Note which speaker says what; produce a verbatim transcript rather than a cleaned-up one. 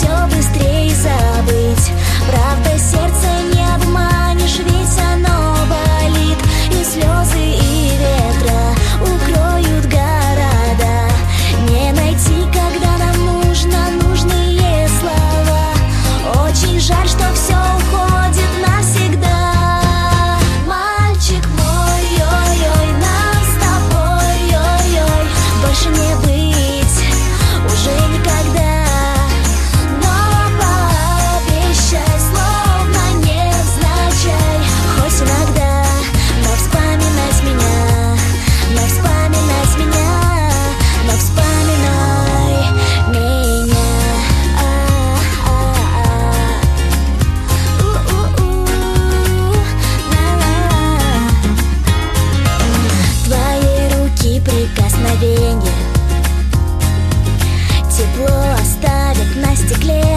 Speaker 1: все быстрее забыть. Правда, сердце не обманешь, ведь оно болит. И слезы, и ветра укроют города. Не найти, когда нам нужно нужные слова. Очень жаль, что все уходит навсегда. Мальчик мой, ой-ой, нам с тобой, ой-ой, больше не быть уже никогда. Но пообещай, словно невзначай, хоть иногда, но вспоминать меня, но вспоминать меня, но вспоминай меня. Твои руки прикосновения тепло оставят на стекле.